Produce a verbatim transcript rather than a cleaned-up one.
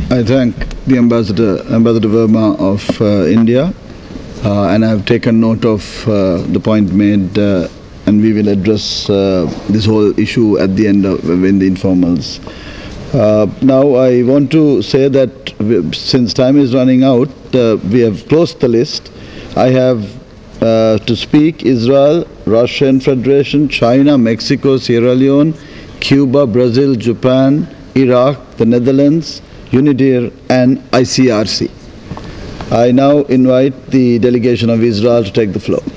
I thank the Ambassador, Ambassador Verma of uh, India, uh, and I have taken note of uh, the point made, uh, and we will address uh, this whole issue at the end of in the informals. Uh, now, I want to say that we, since time is running out, uh, we have closed the list. I have uh, to speak Israel, Russian Federation, China, Mexico, Sierra Leone, Cuba, Brazil, Japan, Iraq, the Netherlands, UNIDIR, and I C R C. I now invite the delegation of Israel to take the floor.